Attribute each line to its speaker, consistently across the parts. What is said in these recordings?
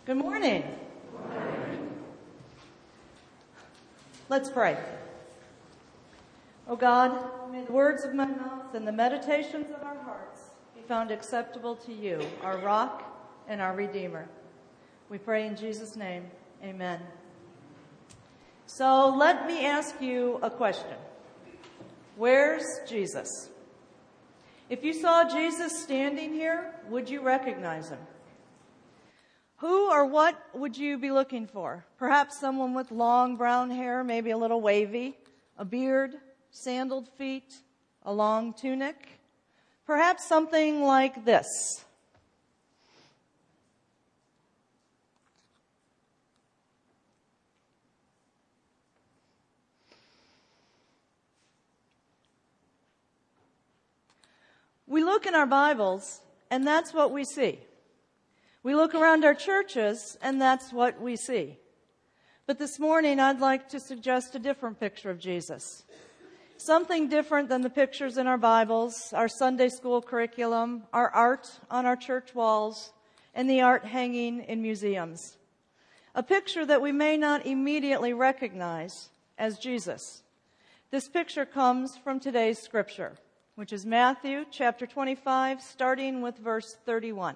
Speaker 1: Good morning. Let's pray. O God, may the words of my mouth and the meditations of our hearts be found acceptable to you, our rock and our Redeemer. We pray in Jesus' name. Amen. So let me ask you a question. Where's Jesus? If you saw Jesus standing here, would you recognize him? Who or what would you be looking for? Perhaps someone with long brown hair, maybe a little wavy, a beard, sandaled feet, a long tunic. Perhaps something like this. We look in our Bibles, and that's what we see. We look around our churches, and that's what we see. But this morning, I'd like to suggest a different picture of Jesus. Something different than the pictures in our Bibles, our Sunday school curriculum, our art on our church walls, and the art hanging in museums. A picture that we may not immediately recognize as Jesus. This picture comes from today's scripture, which is Matthew chapter 25, starting with verse 31.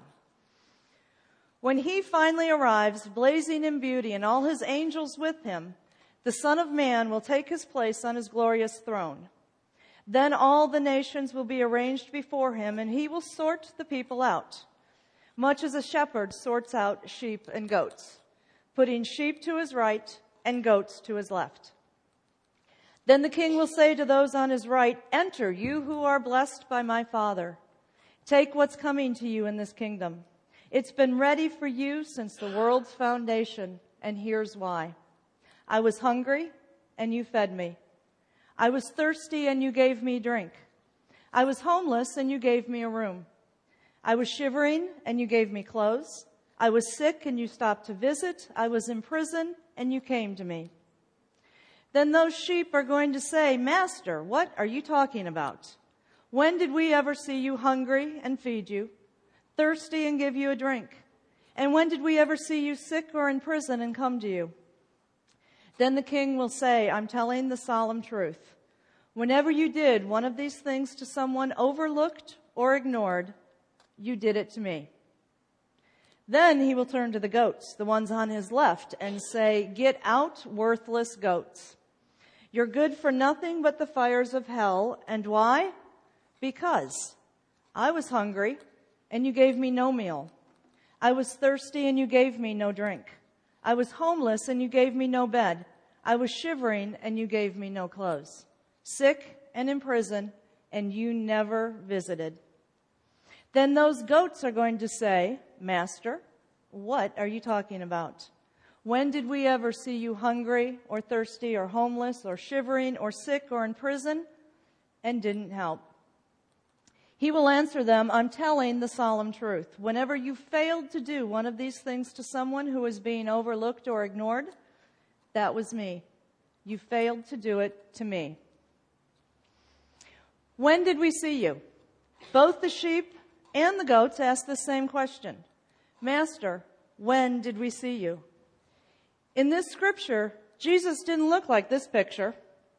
Speaker 1: When he finally arrives, blazing in beauty and all his angels with him, the Son of Man will take his place on his glorious throne. Then all the nations will be arranged before him, and he will sort the people out, much as a shepherd sorts out sheep and goats, putting sheep to his right and goats to his left. Then the king will say to those on his right, "Enter, you who are blessed by my Father. Take what's coming to you in this kingdom. It's been ready for you since the world's foundation, and here's why. I was hungry, and you fed me. I was thirsty, and you gave me drink. I was homeless, and you gave me a room. I was shivering, and you gave me clothes. I was sick, and you stopped to visit. I was in prison, and you came to me." Then those sheep are going to say, "Master, what are you talking about? When did we ever see you hungry and feed you, thirsty and give you a drink? And when did we ever see you sick or in prison and come to you?" Then the king will say, "I'm telling the solemn truth. Whenever you did one of these things to someone overlooked or ignored, you did it to me." Then he will turn to the goats, the ones on his left, and say, "Get out, worthless goats. You're good for nothing but the fires of hell." And why? Because I was hungry, and you gave me no meal. I was thirsty, and you gave me no drink. I was homeless, and you gave me no bed. I was shivering, and you gave me no clothes. Sick and in prison, and you never visited. Then those goats are going to say, "Master, what are you talking about? When did we ever see you hungry or thirsty or homeless or shivering or sick or in prison and didn't help?" He will answer them, "I'm telling the solemn truth. Whenever you failed to do one of these things to someone who was being overlooked or ignored, that was me. You failed to do it to me." When did we see you? Both the sheep and the goats ask the same question. "Master, when did we see you?" In this scripture, Jesus didn't look like this picture.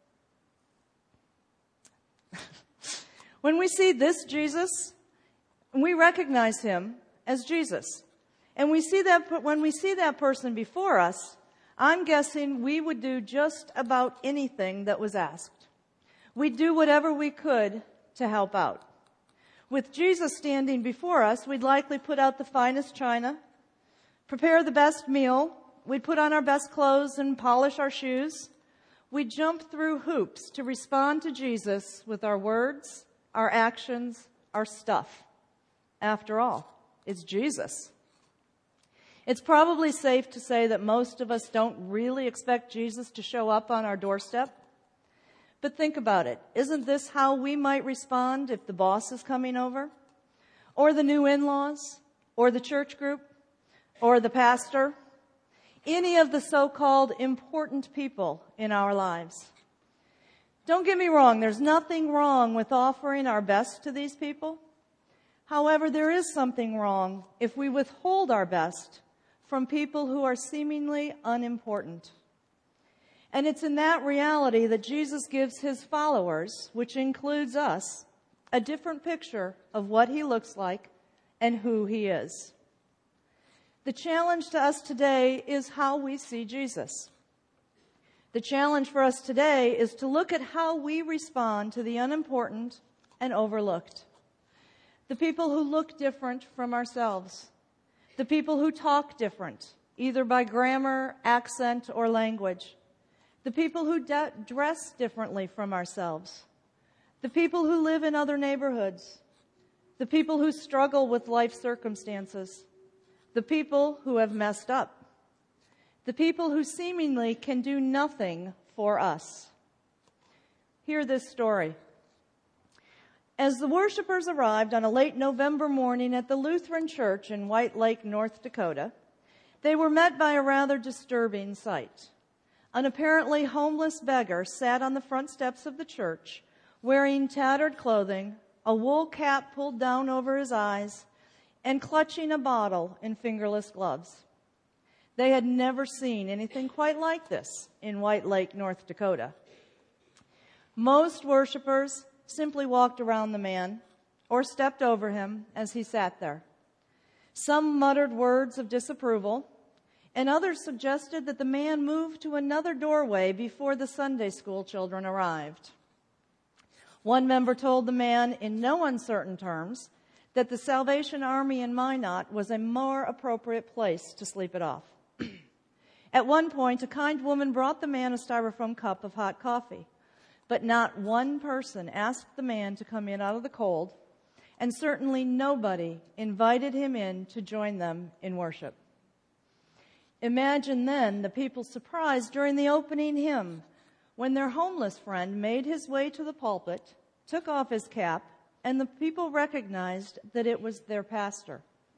Speaker 1: When we see this Jesus, we recognize him as Jesus. And when we see that person before us, I'm guessing we would do just about anything that was asked. We'd do whatever we could to help out. With Jesus standing before us, we'd likely put out the finest china, prepare the best meal, we'd put on our best clothes and polish our shoes. We'd jump through hoops to respond to Jesus with our words, our actions, our stuff. After all, it's Jesus. It's probably safe to say that most of us don't really expect Jesus to show up on our doorstep. But think about it. Isn't this how we might respond if the boss is coming over? Or the new in-laws? Or the church group? Or the pastor? Any of the so-called important people in our lives. Don't get me wrong, there's nothing wrong with offering our best to these people. However, there is something wrong if we withhold our best from people who are seemingly unimportant. And it's in that reality that Jesus gives his followers, which includes us, a different picture of what he looks like and who he is. The challenge to us today is how we see Jesus. The challenge for us today is to look at how we respond to the unimportant and overlooked. The people who look different from ourselves. The people who talk different, either by grammar, accent, or language. The people who dress differently from ourselves. The people who live in other neighborhoods. The people who struggle with life circumstances. The people who have messed up. The people who seemingly can do nothing for us. Hear this story. As the worshipers arrived on a late November morning at the Lutheran Church in White Lake, North Dakota, they were met by a rather disturbing sight. An apparently homeless beggar sat on the front steps of the church, wearing tattered clothing, a wool cap pulled down over his eyes, and clutching a bottle in fingerless gloves. They had never seen anything quite like this in White Lake, North Dakota. Most worshipers simply walked around the man or stepped over him as he sat there. Some muttered words of disapproval, and others suggested that the man move to another doorway before the Sunday school children arrived. One member told the man in no uncertain terms that the Salvation Army in Minot was a more appropriate place to sleep it off. At one point, a kind woman brought the man a styrofoam cup of hot coffee. But not one person asked the man to come in out of the cold, and certainly nobody invited him in to join them in worship. Imagine then the people's surprise during the opening hymn when their homeless friend made his way to the pulpit, took off his cap, and the people recognized that it was their pastor.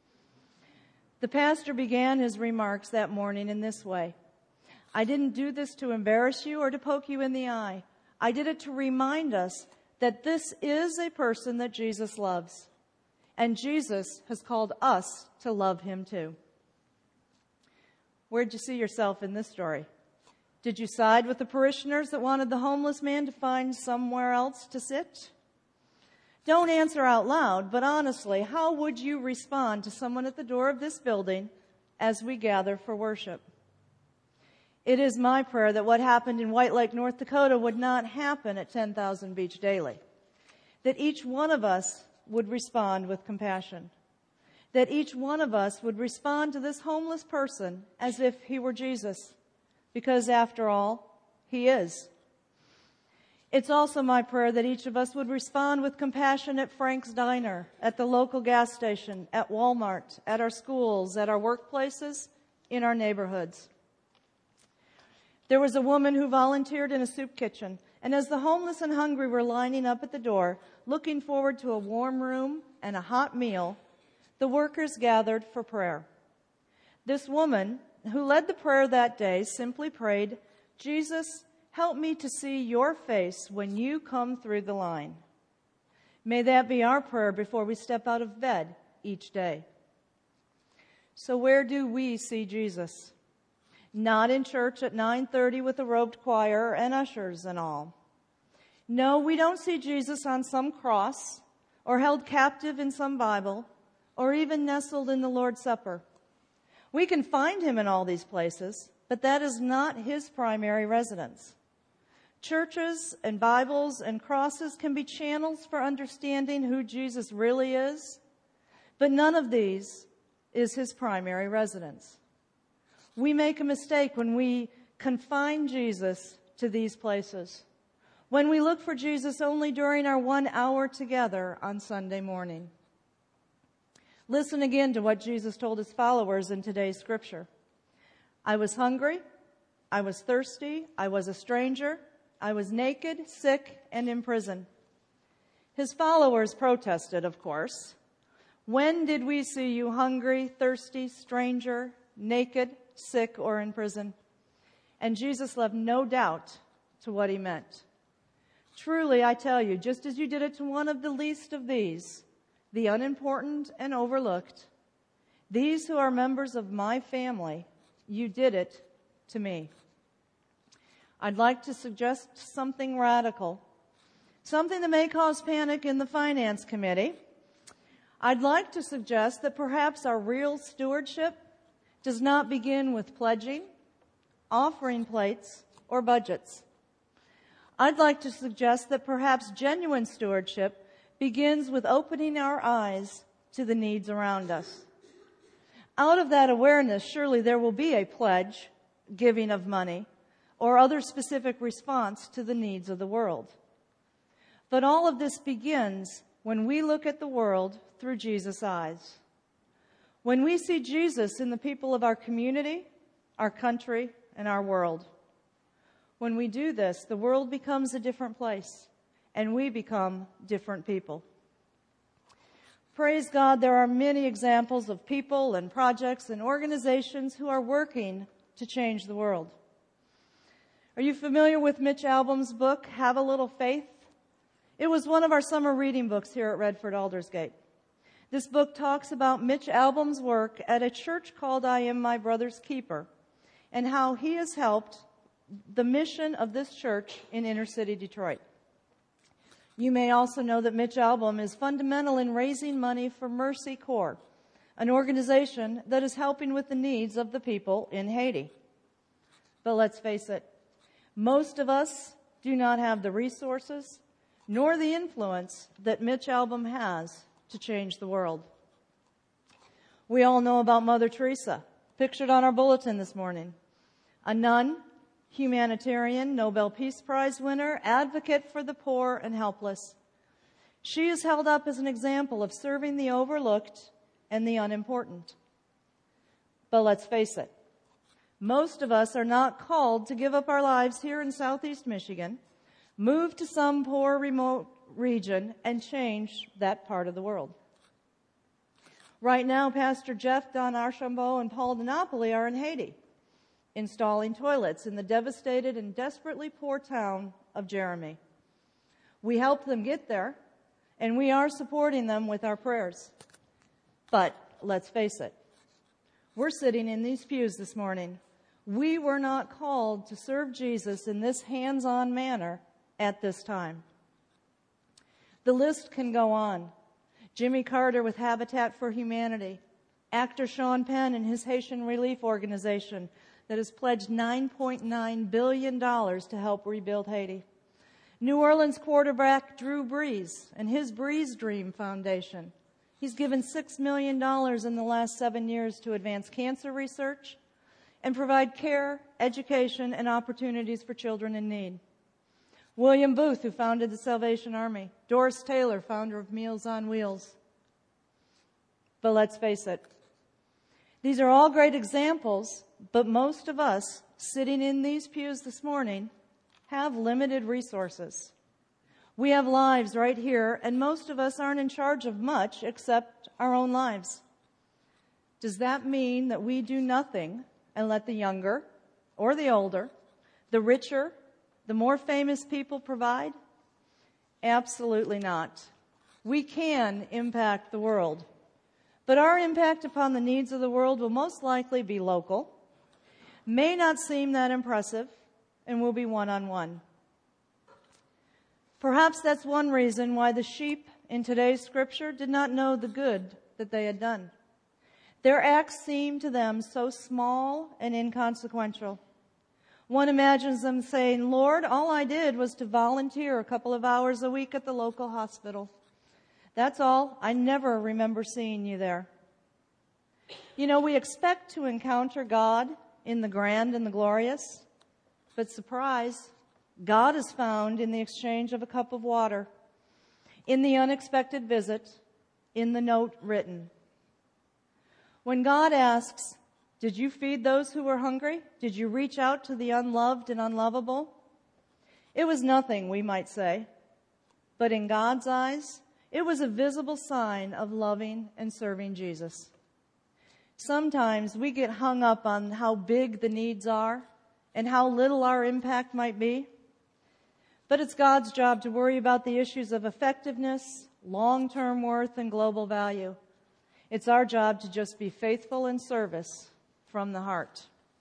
Speaker 1: The pastor began his remarks that morning in this way. "I didn't do this to embarrass you or to poke you in the eye. I did it to remind us that this is a person that Jesus loves, and Jesus has called us to love him too." Where'd you see yourself in this story? Did you side with the parishioners that wanted the homeless man to find somewhere else to sit? Don't answer out loud, but honestly, how would you respond to someone at the door of this building as we gather for worship? It is my prayer that what happened in White Lake, North Dakota would not happen at 10,000 Beach Daily. That each one of us would respond with compassion. That each one of us would respond to this homeless person as if he were Jesus. Because after all, he is. It's also my prayer that each of us would respond with compassion at Frank's Diner, at the local gas station, at Walmart, at our schools, at our workplaces, in our neighborhoods. There was a woman who volunteered in a soup kitchen, and as the homeless and hungry were lining up at the door, looking forward to a warm room and a hot meal, the workers gathered for prayer. This woman, who led the prayer that day, simply prayed, "Jesus, help me to see your face when you come through the line." May that be our prayer before we step out of bed each day. So where do we see Jesus? Not in church at 9:30 with a robed choir and ushers and all. No, we don't see Jesus on some cross or held captive in some Bible or even nestled in the Lord's Supper. We can find him in all these places, but that is not his primary residence. Churches and Bibles and crosses can be channels for understanding who Jesus really is, but none of these is his primary residence. We make a mistake when we confine Jesus to these places, when we look for Jesus only during our 1 hour together on Sunday morning. Listen again to what Jesus told his followers in today's scripture. "I was hungry, I was thirsty, I was a stranger, I was naked, sick, and in prison." His followers protested, of course. "When did we see you hungry, thirsty, stranger, naked, sick, or in prison?" And Jesus left no doubt to what he meant. "Truly, I tell you, just as you did it to one of the least of these, the unimportant and overlooked, These who are members of my family, you did it to me. I'd like to suggest something radical, something that may cause panic in the Finance Committee. I'd like to suggest that perhaps our real stewardship does not begin with pledging, offering plates, or budgets. I'd like to suggest that perhaps genuine stewardship begins with opening our eyes to the needs around us. Out of that awareness, surely there will be a pledge, giving of money, or other specific response to the needs of the world. But all of this begins when we look at the world through Jesus' eyes. When we see Jesus in the people of our community, our country, and our world. When we do this, the world becomes a different place, and we become different people. Praise God, there are many examples of people and projects and organizations who are working to change the world. Are you familiar with Mitch Albom's book, Have a Little Faith? It was one of our summer reading books here at Redford Aldersgate. This book talks about Mitch Albom's work at a church called I Am My Brother's Keeper and how he has helped the mission of this church in inner city Detroit. You may also know that Mitch Albom is fundamental in raising money for Mercy Corps, an organization that is helping with the needs of the people in Haiti. But let's face it, most of us do not have the resources nor the influence that Mitch Albom has to change the world. We all know about Mother Teresa, pictured on our bulletin this morning. A nun, humanitarian, Nobel Peace Prize winner, advocate for the poor and helpless. She is held up as an example of serving the overlooked and the unimportant. But let's face it, most of us are not called to give up our lives here in Southeast Michigan, move to some poor remote region, and change that part of the world. Right now, Pastor Jeff, Don Archambault, and Paul DiNapoli are in Haiti, installing toilets in the devastated and desperately poor town of Jeremy. We helped them get there, and we are supporting them with our prayers. But let's face it, we're sitting in these pews this morning. We were not called to serve Jesus in this hands-on manner at this time. The list can go on. Jimmy Carter with Habitat for Humanity, actor Sean Penn and his Haitian Relief Organization that has pledged $9.9 billion to help rebuild Haiti. New Orleans quarterback Drew Brees and his Brees Dream Foundation. He's given $6 million in the last 7 years to advance cancer research and provide care, education, and opportunities for children in need. William Booth, who founded the Salvation Army. Doris Taylor, founder of Meals on Wheels. But let's face it, these are all great examples, but most of us sitting in these pews this morning have limited resources. We have lives right here, and most of us aren't in charge of much except our own lives. Does that mean that we do nothing and let the younger or the older, the richer, the more famous people provide? Absolutely not. We can impact the world, but our impact upon the needs of the world will most likely be local, may not seem that impressive, and will be one-on-one. Perhaps that's one reason why the sheep in today's scripture did not know the good that they had done. Their acts seemed to them so small and inconsequential. One imagines them saying, "Lord, all I did was to volunteer a couple of hours a week at the local hospital. That's all. I never remember seeing you there." You know, we expect to encounter God in the grand and the glorious, but surprise, God is found in the exchange of a cup of water, in the unexpected visit, in the note written. When God asks, "Did you feed those who were hungry? Did you reach out to the unloved and unlovable?" It was nothing, we might say. But in God's eyes, it was a visible sign of loving and serving Jesus. Sometimes we get hung up on how big the needs are and how little our impact might be. But it's God's job to worry about the issues of effectiveness, long-term worth, and global value. It's our job to just be faithful in service from the heart.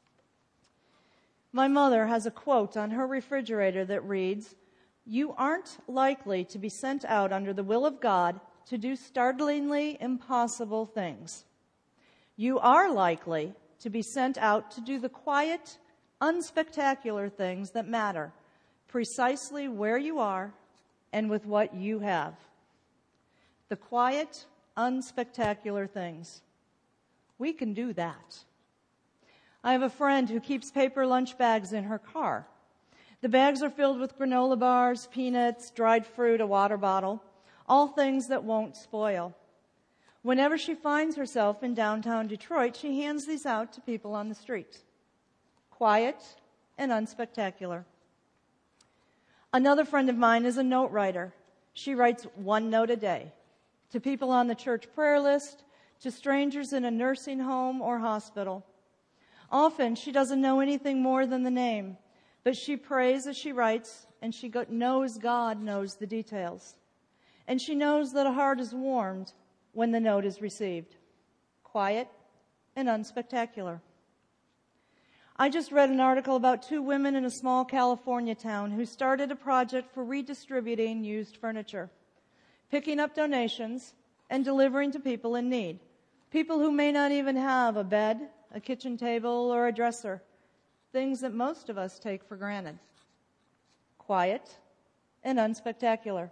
Speaker 1: My mother has a quote on her refrigerator that reads, "You aren't likely to be sent out under the will of God to do startlingly impossible things. You are likely to be sent out to do the quiet, unspectacular things that matter, precisely where you are and with what you have." The quiet, unspectacular things. We can do that. I have a friend who keeps paper lunch bags in her car. The bags are filled with granola bars, peanuts, dried fruit, a water bottle, all things that won't spoil. Whenever she finds herself in downtown Detroit, she hands these out to people on the street. Quiet and unspectacular. Another friend of mine is a note writer. She writes one note a day to people on the church prayer list, to strangers in a nursing home or hospital. Often she doesn't know anything more than the name, but she prays as she writes, and she knows God knows the details. And she knows that a heart is warmed when the note is received. Quiet and unspectacular. I just read an article about two women in a small California town who started a project for redistributing used furniture, picking up donations and delivering to people in need, people who may not even have a bed, a kitchen table, or a dresser, things that most of us take for granted. Quiet and unspectacular.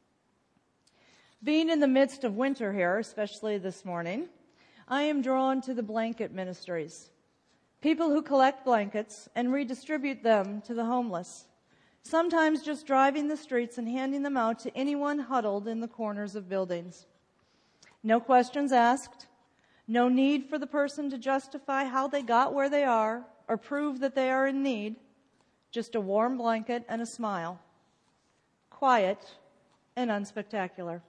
Speaker 1: Being in the midst of winter here, especially this morning, I am drawn to the blanket ministries. People who collect blankets and redistribute them to the homeless, sometimes just driving the streets and handing them out to anyone huddled in the corners of buildings. No questions asked, no need for the person to justify how they got where they are or prove that they are in need, just a warm blanket and a smile. Quiet and unspectacular.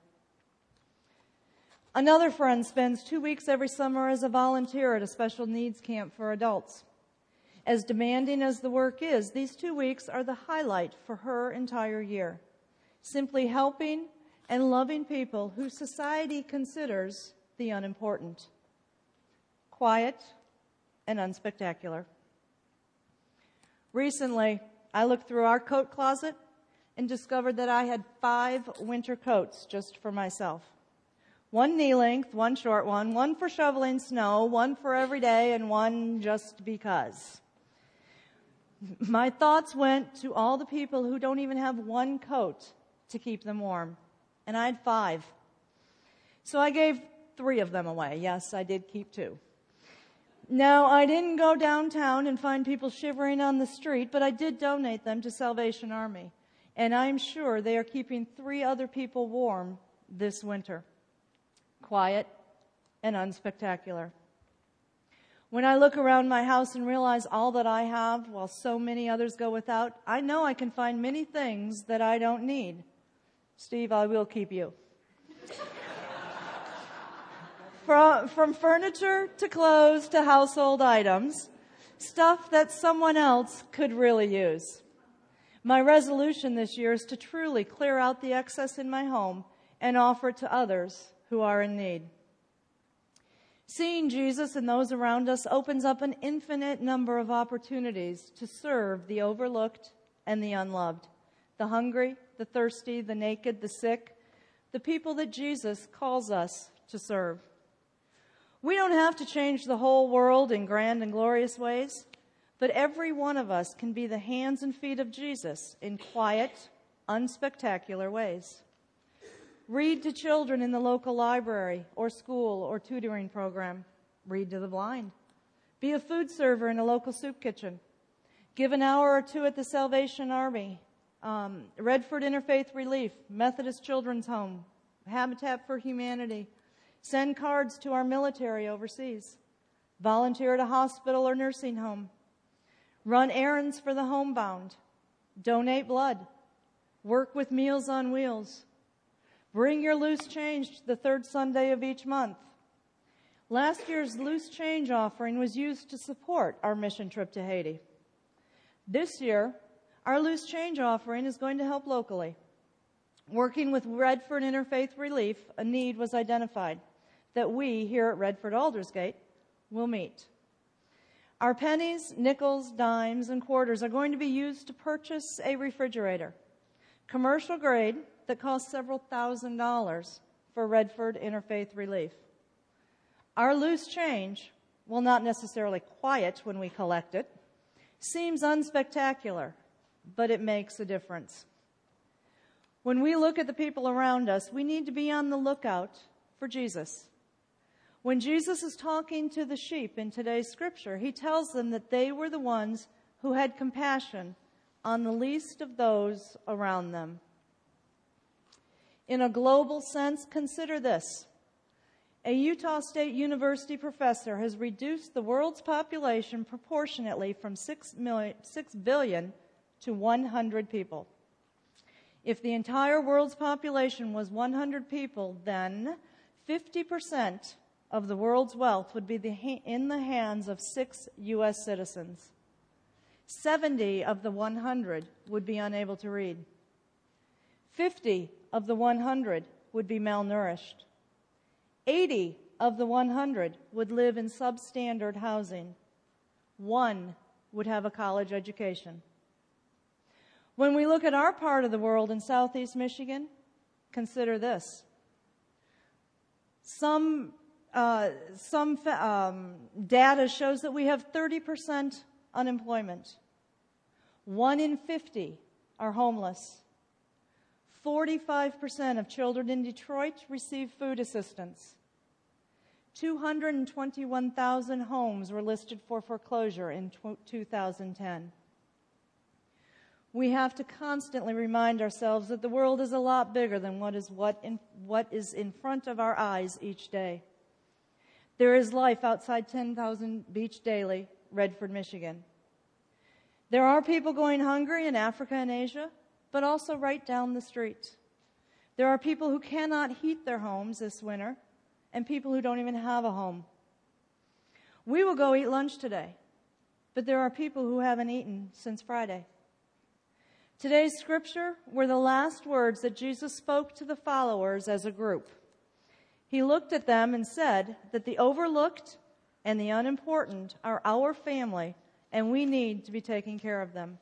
Speaker 1: Another friend spends 2 weeks every summer as a volunteer at a special needs camp for adults. As demanding as the work is, these 2 weeks are the highlight for her entire year. Simply helping and loving people who society considers the unimportant. Quiet and unspectacular. Recently, I looked through our coat closet and discovered that I had 5 winter coats just for myself. 1 knee length, 1 short one for shoveling snow, 1 for every day, and 1 just because. My thoughts went to all the people who don't even have 1 coat to keep them warm, and I had 5. So I gave 3 of them away. Yes, I did keep 2. Now, I didn't go downtown and find people shivering on the street, but I did donate them to Salvation Army, and I'm sure they are keeping 3 other people warm this winter. Quiet and unspectacular. When I look around my house and realize all that I have while so many others go without, I know I can find many things that I don't need. Steve, I will keep you. From furniture to clothes to household items, stuff that someone else could really use. My resolution this year is to truly clear out the excess in my home and offer it to others who are in need. Seeing Jesus and those around us opens up an infinite number of opportunities to serve the overlooked and the unloved, the hungry, the thirsty, the naked, the sick, the people that Jesus calls us to serve. We don't have to change the whole world in grand and glorious ways, but every one of us can be the hands and feet of Jesus in quiet, unspectacular ways. Read to children in the local library or school or tutoring program. Read to the blind. Be a food server in a local soup kitchen. Give an hour or 2 at the Salvation Army, Redford Interfaith Relief, Methodist Children's Home, Habitat for Humanity. Send cards to our military overseas. Volunteer at a hospital or nursing home. Run errands for the homebound. Donate blood. Work with Meals on Wheels. Bring your loose change the 3rd Sunday of each month. Last year's loose change offering was used to support our mission trip to Haiti. This year, our loose change offering is going to help locally. Working with Redford Interfaith Relief, a need was identified. that we here at Redford Aldersgate will meet. Our pennies, nickels, dimes, and quarters are going to be used to purchase a refrigerator, commercial grade, that costs several $1,000s for Redford Interfaith Relief. Our loose change, while not necessarily quiet when we collect it, seems unspectacular, but it makes a difference. When we look at the people around us, we need to be on the lookout for Jesus. When Jesus is talking to the sheep in today's scripture, he tells them that they were the ones who had compassion on the least of those around them. In a global sense, consider this. A Utah State University professor has reduced the world's population proportionately from 6 billion to 100 people. If the entire world's population was 100 people, then 50% of the world's wealth would be in the hands of 6 U.S. citizens. 70 of the 100 would be unable to read. 50 of the 100 would be malnourished. 80 of the 100 would live in substandard housing. 1 would have a college education. When we look at our part of the world in southeast Michigan, consider this. Some data shows that we have 30% unemployment. 1 in 50 are homeless. 45% of children in Detroit receive food assistance. 221,000 homes were listed for foreclosure in 2010. We have to constantly remind ourselves that the world is a lot bigger than what is in front of our eyes each day. There is life outside 10,000 Beach Daily, Redford, Michigan. There are people going hungry in Africa and Asia, but also right down the street. There are people who cannot heat their homes this winter, and people who don't even have a home. We will go eat lunch today, but there are people who haven't eaten since Friday. Today's scripture were the last words that Jesus spoke to the followers as a group. He looked at them and said that the overlooked and the unimportant are our family, and we need to be taking care of them.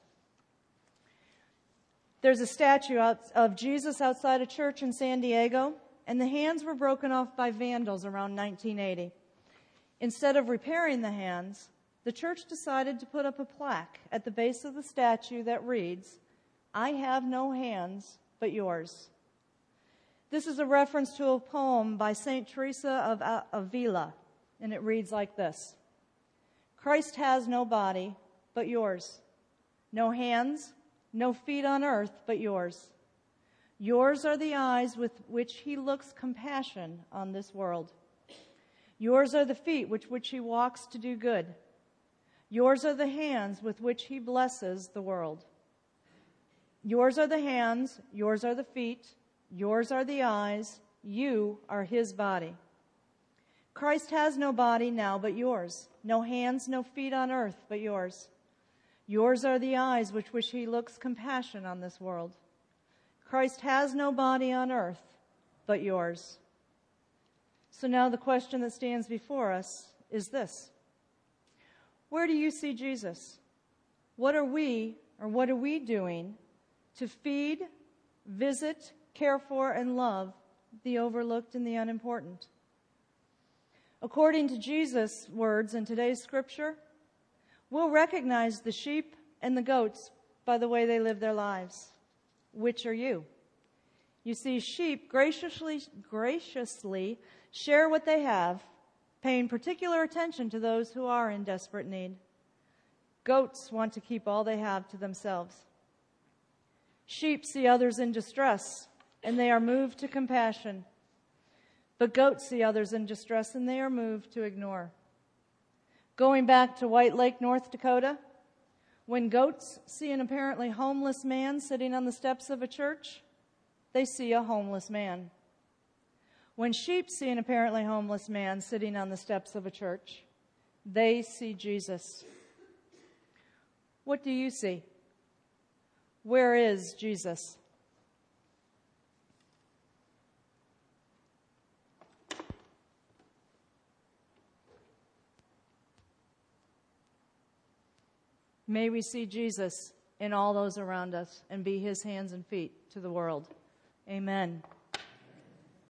Speaker 1: There's a statue of Jesus outside a church in San Diego, and the hands were broken off by vandals around 1980. Instead of repairing the hands, the church decided to put up a plaque at the base of the statue that reads, "I have no hands but yours." This is a reference to a poem by St. Teresa of Avila, and it reads like this: Christ has no body but yours, no hands, no feet on earth but yours. Yours are the eyes with which he looks compassion on this world. Yours are the feet with which he walks to do good. Yours are the hands with which he blesses the world. Yours are the hands, yours are the feet, yours are the eyes, you are his body. Christ has no body now but yours, no hands, no feet on earth but yours. Yours are the eyes with which he looks compassion on this world. Christ has no body on earth but yours. So now the question that stands before us is this: where do you see Jesus? What are we doing to feed, visit, care for, and love the overlooked and the unimportant? According to Jesus' words in today's scripture, we'll recognize the sheep and the goats by the way they live their lives. Which are you? You see, sheep graciously share what they have, paying particular attention to those who are in desperate need. Goats want to keep all they have to themselves. Sheep see others in distress, and they are moved to compassion. But goats see others in distress, and they are moved to ignore. Going back to White Lake, North Dakota, when goats see an apparently homeless man sitting on the steps of a church, they see a homeless man. When sheep see an apparently homeless man sitting on the steps of a church, they see Jesus. What do you see? Where is Jesus? May we see Jesus in all those around us and be his hands and feet to the world. Amen.